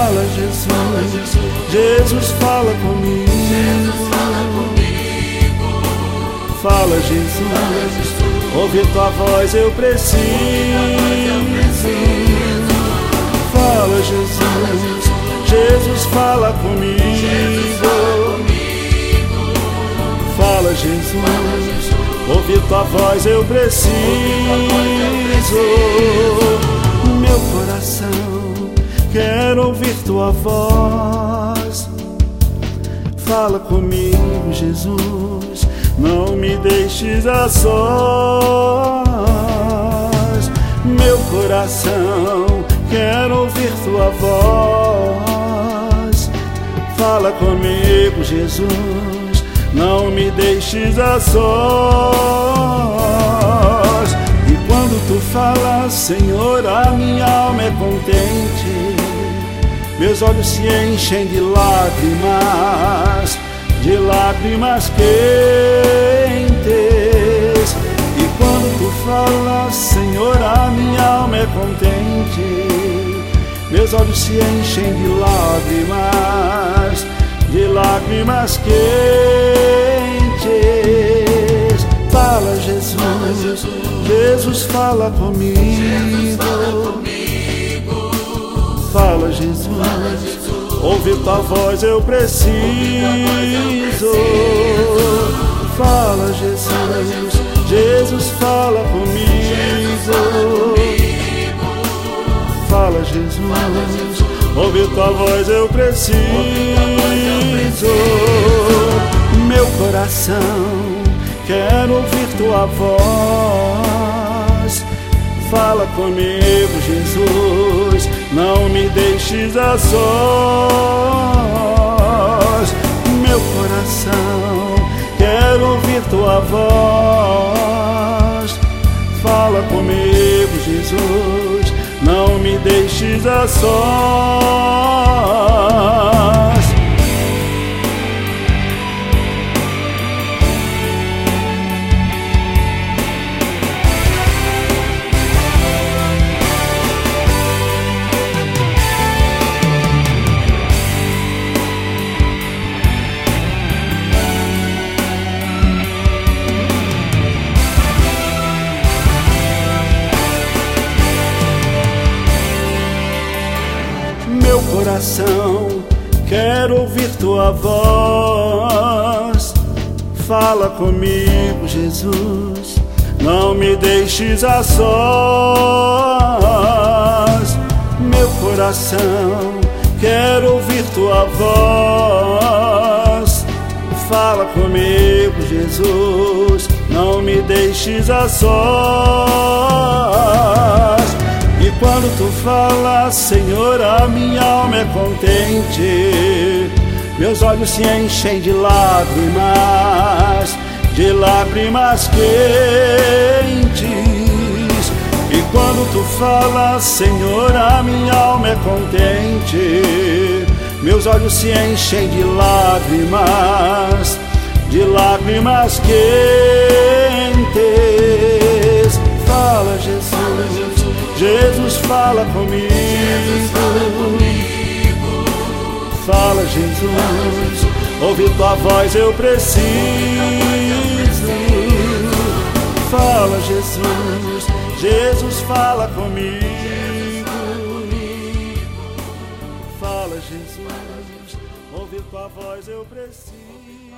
Fala, Jesus, Jesus fala comigo. Fala, Jesus, ouvir tua voz eu preciso. Fala, Jesus, Jesus fala comigo. Fala, Jesus, ouvir tua voz eu preciso. Meu coração quer ouvir tua voz. Fala comigo, Jesus, não me deixes a sós. Meu coração quer ouvir tua voz. Fala comigo, Jesus, não me deixes a sós. E quando tu falas, Senhor, a minha alma é contente. Meus olhos se enchem de lágrimas quentes. E quando tu falas, Senhor, a minha alma é contente. Meus olhos se enchem de lágrimas quentes. Fala, Jesus, Jesus fala comigo. Fala, Jesus, ouvir tua voz eu preciso. Fala, Jesus, Jesus fala comigo. Fala, Jesus, ouvir tua voz eu preciso. Meu coração quer ouvir tua voz. Fala comigo, Jesus, não me deixes a sós. Meu coração quer ouvir tua voz. Fala comigo, Jesus, não me deixes a sós. Meu coração quer ouvir tua voz. Fala comigo, Jesus, não me deixes a sós. Meu coração quer ouvir tua voz. Fala comigo, Jesus, não me deixes a sós. E quando tu falas, Senhor, a minha alma é contente. Meus olhos se enchem de lágrimas quentes. E quando tu falas, Senhor, a minha alma é contente. Meus olhos se enchem de lágrimas quentes. Fala, Jesus, Jesus fala comigo. Fala, Jesus, ouvir tua voz eu preciso. Fala, Jesus, Jesus fala comigo. Fala, Jesus, ouvir tua voz eu preciso.